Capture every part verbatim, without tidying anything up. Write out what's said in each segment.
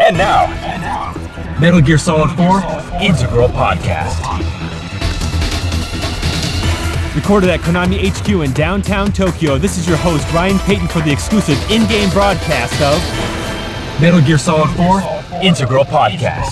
And now, and now, Metal Gear Solid four Integral Podcast. Recorded at Konami H Q in downtown Tokyo, this is your host, Ryan Payton, for the exclusive in-game broadcast of Metal Gear Solid four Integral Podcast.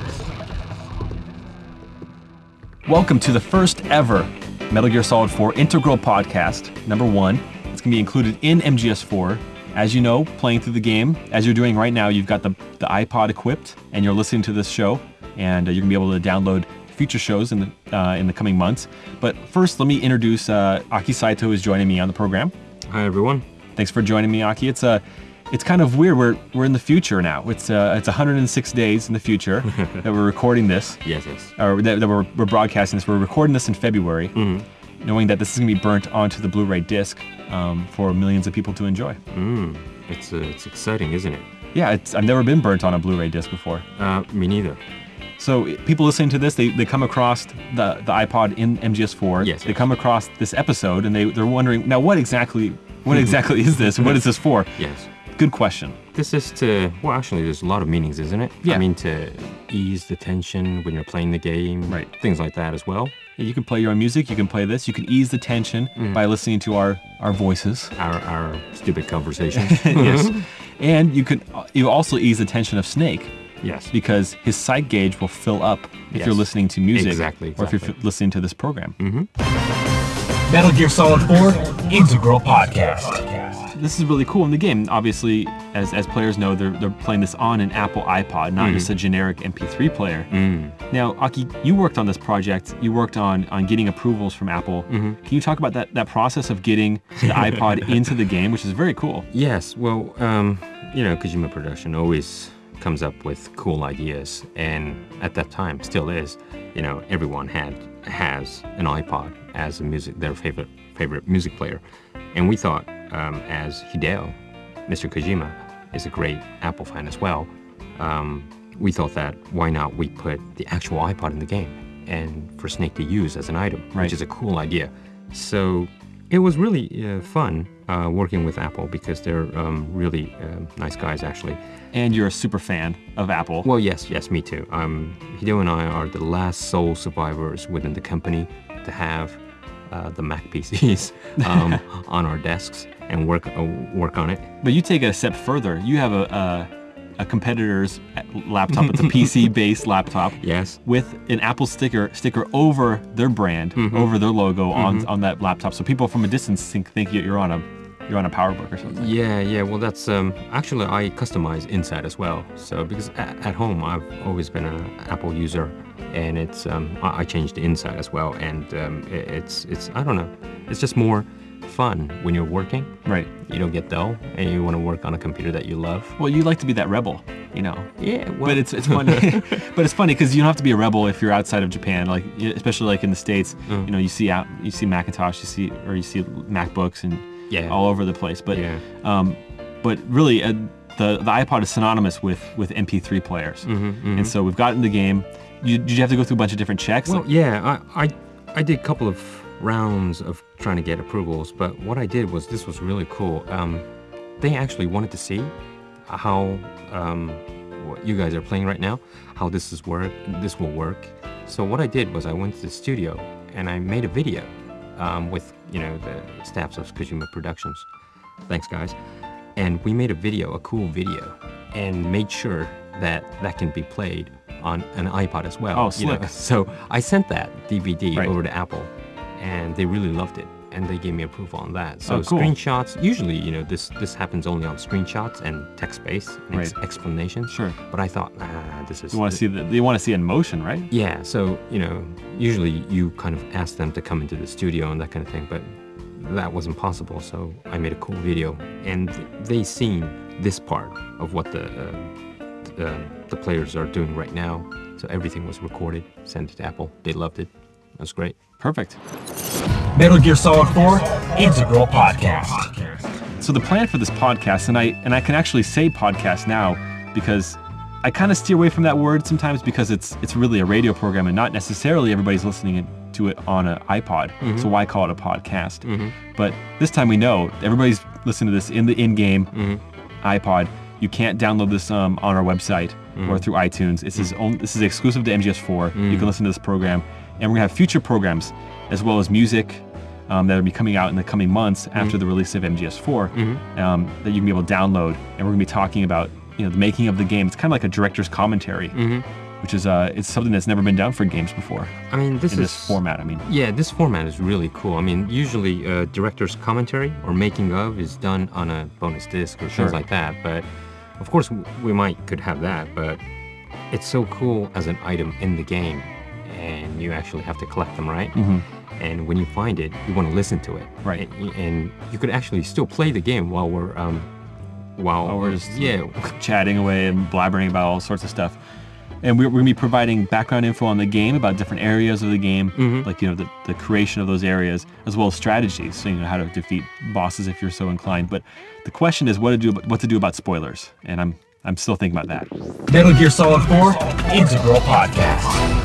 Welcome to the first ever Metal Gear Solid four Integral Podcast, number one. It's going to be included in M G S four. As you know, playing through the game, as you're doing right now, you've got the, the iPod equipped, and you're listening to this show, and uh, you're going to be able to download future shows in the uh, in the coming months. But first, let me introduce uh, Aki Saito, who is joining me on the program. Hi, everyone. Thanks for joining me, Aki. It's uh, it's kind of weird. We're we're in the future now. It's uh, it's one hundred six days in the future that we're recording this. Yes, yes. Or that, that we're, we're broadcasting this. We're recording this in February, Mm-hmm. knowing that this is going to be burnt onto the Blu-ray disc um, for millions of people to enjoy. Mm. It's uh, it's exciting, isn't it? Yeah, it's, I've never been burnt on a Blu-ray disc before. Uh, me neither. So people listening to this, they, they come across the, the iPod in M G S four. Yes, They yes. come across this episode, and they, they're wondering, now what exactly what exactly is this, and what is this for? Yes. Good question. This is to, well, actually, there's a lot of meanings, isn't it? Yeah. I mean, to ease the tension when you're playing the game. Right. Things like that as well. Yeah, you can play your own music, you can play this, you can ease the tension Mm. by listening to our, our voices. Our, our stupid conversations. Yes. And you could you also ease the tension of Snake, Yes. because his sight gauge will fill up if Yes. you're listening to music. Exactly, Or if you're exactly. f- listening to this program. Mm-hmm. Metal Gear Solid four Integral Podcast. This is really cool in the game. Obviously, as as players know, they're they're playing this on an Apple iPod, not just a generic M P three player. Mm. Now, Aki, you worked on this project. You worked on on getting approvals from Apple. Mm-hmm. Can you talk about that that process of getting the iPod into the game, which is very cool? Yes, well, um, you know, Kojima Production always comes up with cool ideas, and at that time still is. You know, everyone had has an iPod as a music their favorite favorite music player, and we thought, um, as Hideo, Mister Kojima, is a great Apple fan as well. Um, we thought that why not we put the actual iPod in the game, and for Snake to use as an item, Right. which is a cool idea. So it was really uh, fun uh, working with Apple because they're um, really um, nice guys, actually. And you're a super fan of Apple. Well, yes, yes, me too. Um, Hideo and I are the last sole survivors within the company to have uh, the Mac P Cs um, on our desks and work uh, work on it. But you take it a step further. You have a a, a competitor's laptop. It's a P C-based laptop. Yes. With an Apple sticker sticker over their brand, over their logo on on that laptop, so people from a distance think think you're on a you're on a PowerBook or something. Yeah, yeah. Well, that's um, actually I customize inside as well. So because at, at home I've always been an Apple user, and it's um, I, I changed the inside as well, and um, it, it's it's I don't know, it's just more fun when you're working. Right. You don't get dull, and you want to work on a computer that you love. Well, you like to be that rebel, you know. Yeah, well, But it's it's funny. But it's funny because you don't have to be a rebel if you're outside of Japan, like y- especially like in the States. Mm. You know, you see out you see Macintosh, you see or you see MacBooks and Yeah. all over the place. But Yeah. um, but really, uh, the the iPod is synonymous with with M P three players, Mm-hmm, and so we've gotten the game. You, did you have to go through a bunch of different checks? Well, yeah, I, I I did a couple of rounds of trying to get approvals, but what I did was this was really cool. Um, they actually wanted to see how um, what you guys are playing right now, how this is work, this will work. So what I did was I went to the studio and I made a video um, with you know the staffs of Kojima Productions. Thanks, guys. And we made a video, a cool video, and made sure that that can be played on an iPod as well. Oh, you know. slick. So I sent that D V D Right. over to Apple, and they really loved it, and they gave me approval on that. So Oh, cool. screenshots, usually, you know, this this happens only on screenshots and text-based ex- Right. explanations. Sure. But I thought, ah, this is. You want to see the you want to see it in motion, right? Yeah. So you know, usually you kind of ask them to come into the studio and that kind of thing, but that wasn't possible. So I made a cool video, and they seen this part of what the uh, uh, the players are doing right now. So everything was recorded, sent it to Apple. They loved it. That was great. Perfect. Metal Gear Solid four Integral Podcast. So the plan for this podcast, and I and I can actually say podcast now because I kind of steer away from that word sometimes because it's it's really a radio program and not necessarily everybody's listening to it on an iPod. Mm-hmm. So why call it a podcast? But this time we know everybody's listening to this in the in-game Mm-hmm. iPod. You can't download this um, on our website Mm. or through iTunes. This is only, this is exclusive to M G S four. Mm. You can listen to this program, and we're gonna have future programs as well as music um, that will be coming out in the coming months after the release of M G S four Mhm. um, that you can be able to download. And we're gonna be talking about you know the making of the game. It's kind of like a director's commentary, Mhm. which is uh, it's something that's never been done for games before I mean, this in is this format. I mean, Yeah, this format is really cool. I mean, usually uh, director's commentary or making of is done on a bonus disc or Sure. things like that. But of course, w- we might could have that. But it's so cool as an item in the game, and you actually have to collect them, right? Mhm. And when you find it, you want to listen to it, Right. And, and you could actually still play the game while we're um, while While we're just yeah chatting away and blabbering about all sorts of stuff. And we're, we're gonna be providing background info on the game about different areas of the game, Mhm. like you know the, the creation of those areas, as well as strategies, so you know how to defeat bosses if you're so inclined. But the question is what to do what to do about spoilers, and I'm I'm still thinking about that. Metal Gear Solid four Integral Podcast.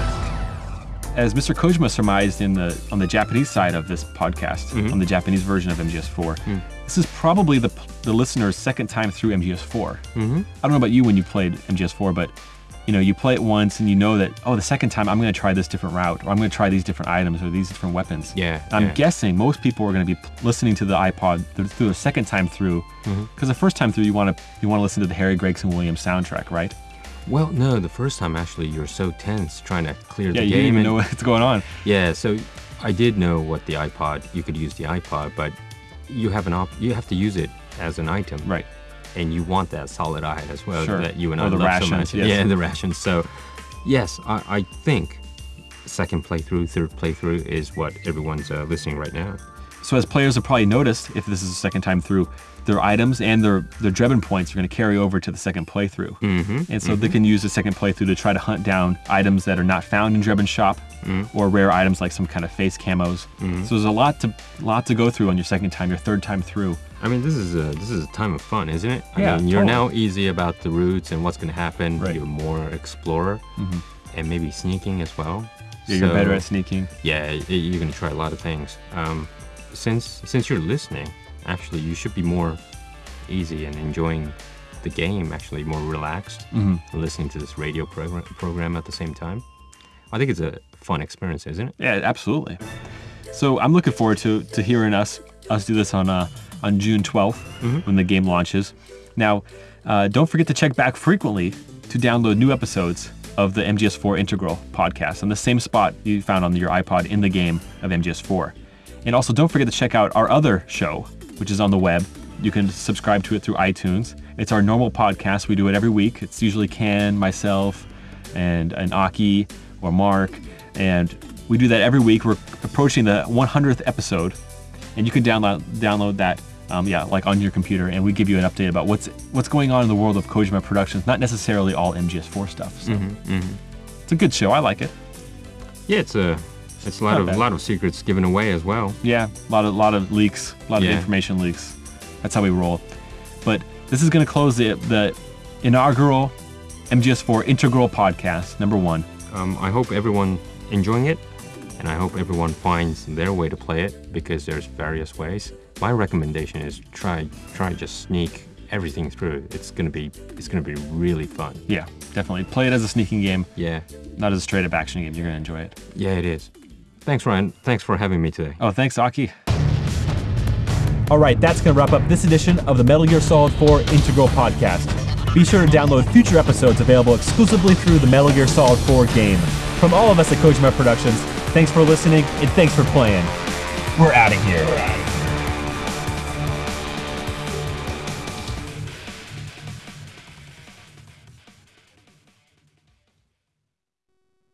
As Mister Kojima surmised in the on the Japanese side of this podcast, on the Japanese version of M G S four, this is probably the the listener's second time through M G S four. Mhm. I don't know about you when you played M G S four, but you know you play it once and you know that oh the second time I'm going to try this different route, or I'm going to try these different items or these different weapons. Yeah, I'm yeah. guessing most people are going to be p- listening to the iPod th- through the second time through, because the first time through you want to you want to listen to the Harry Gregson Williams soundtrack, right? Well, no, the first time actually you're so tense trying to clear Yeah, the you game. didn't even and- know what's going on. Yeah, so I did know what the iPod, you could use the iPod, but you have an op, you have to use it as an item. Right. And you want that solid eye as well Sure. that you and Or I the love rations, so much. yes. Yeah, the rations. So yes, I, I think second playthrough, third playthrough is what everyone's uh, listening right now. So as players have probably noticed, if this is the second time through, their items and their their Drebin points are going to carry over to the second playthrough. Mm-hmm. And so they can use the second playthrough to try to hunt down items that are not found in Drebin's shop, or rare items like some kind of face camos. So there's a lot to lot to go through on your second time, your third time through. I mean, this is a this is a time of fun, isn't it? I Yeah, mean, you're totally. now easy about the routes and what's going to happen. Right. You're more explorer and maybe sneaking as well. Yeah, you're So- better at sneaking. Yeah, y- you're gonna try a lot of things. Um, since since you're listening, actually, you should be more easy and enjoying the game. Actually, more relaxed, listening to this radio program program at the same time. I think it's a fun experience, isn't it? Yeah, absolutely. So I'm looking forward to to hearing us us do this on uh, on June twelfth when the game launches. Now, uh, don't forget to check back frequently to download new episodes of the M G S four Integral podcast on the same spot you found on your iPod in the game of M G S four. And also don't forget to check out our other show, which is on the web. You can subscribe to it through iTunes. It's our normal podcast. We do it every week. It's usually Ken, myself, and, and Aki or Mark. And we do that every week. We're approaching the one hundredth episode. And you can download download that, um, yeah, like on your computer. And we give you an update about what's what's going on in the world of Kojima Productions. Not necessarily all M G S four stuff. So it's a good show. I like it. Yeah, it's a it's a lot Not of bad. a lot of secrets given away as well. Yeah, a lot of lot of leaks, a lot Yeah. of information leaks. That's how we roll. But this is going to close the the inaugural M G S four Integral podcast number one. Um, I hope everyone enjoying it, and I hope everyone finds their way to play it because there's various ways. My recommendation is try try just sneak everything through. It's gonna be it's gonna be really fun. Yeah, definitely play it as a sneaking game, Yeah, not as a straight up action game. You're going to enjoy it. yeah, it is. Thanks, Ryan. Thanks for having me today. Oh, thanks, Aki. All right, that's going to wrap up this edition of the Metal Gear Solid four Integral Podcast. Be sure to download future episodes available exclusively through the Metal Gear Solid four game. From all of us at Kojima Productions, thanks for listening and thanks for playing. We're out of here.